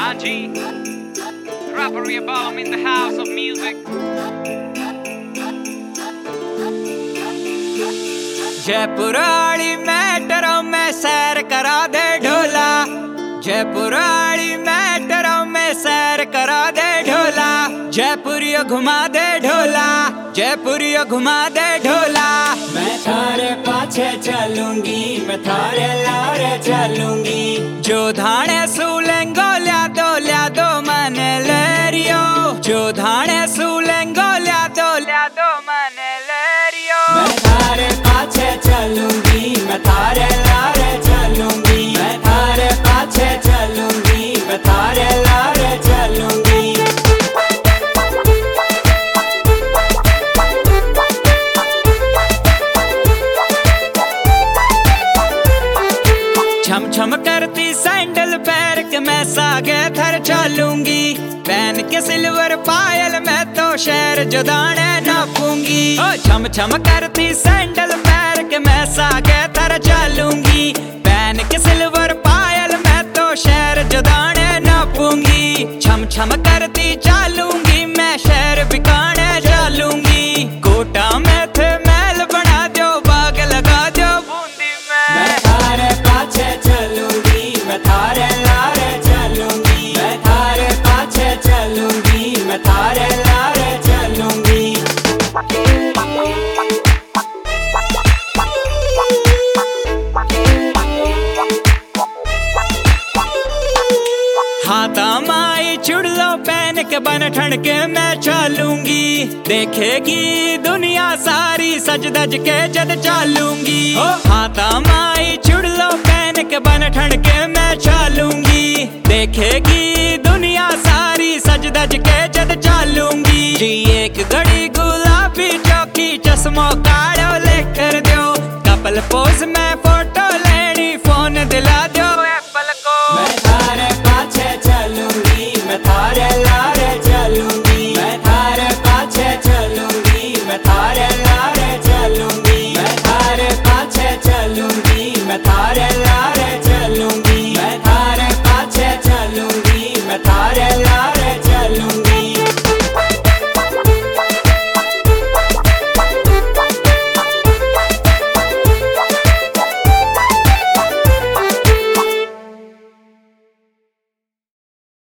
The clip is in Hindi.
Angie, rapper Rehoboam in the house of music. Jaipur वाली मेट्रो में सैर करा दे ढोला, जयपुर वाली मेट्रो में सैर करा दे ढोला, जयपुरिया घुमा दे ढोला, जयपुरिया घुमा दे ढोला। मैं थारे पाछे चलूंगी, मैं थारे लारे चलूंगी, जो धाने सूलेंगो ल्या दो मन लेरियो, जो धाने सूलेंगो ल्या दो मन लेरियो। मैं थारे पाछे चलूंगी, मैं थारे लारे चलूंगी, मैं थारे पाछे चलूंगी, मैं थारे लारे चलूंगी। छम छम करती सैंडल पैर के मैं सागे थर चलूंगी, पहन के सिल्वर पायल मैं तो शहर जो दाने नापूंगी। ओ छम छम करती सैंडल पैर के मैं सागे थर चलूंगी, पहन के सिल्वर पायल मैं तो शहर जो दाने नापूंगी। छम छम करती चलूंगी मैं शहर बिकाने चलूंगी, कोटा में थे महल बना दो, बाग लगा दो बूंदी में। मैं थारे पाछे चलूंगी, मैं थारे लारे चलूंगी, मैं थारे पाछे चलूंगी, मैं थारे लारे चलूंगी। हाथा माई चुड़लो पहन के बन ठंड के मैं चलूंगी, देखेगी दुनिया सारी सज धज के जद चलूंगी। हाथा माई चुड़लो पहन के बन ठंड के मैं चलूंगी, देखेगी दुनिया सारी सज धज के जद चलूंगी। जी एक घड़ी गुलाबी चौकी चश्मो काढ़ो लेकर दो, कपल पोज में फोटो लेनी फोन दिला दो एप्पल को। मैं थारे पाछे चलूंगी, मैं थारे लारे चलूंगी, मैं थारे पाछे चलूंगी, मैं थारे लारे चलूंगी, मैं थारे पाछे चलूंगी, मैं थारे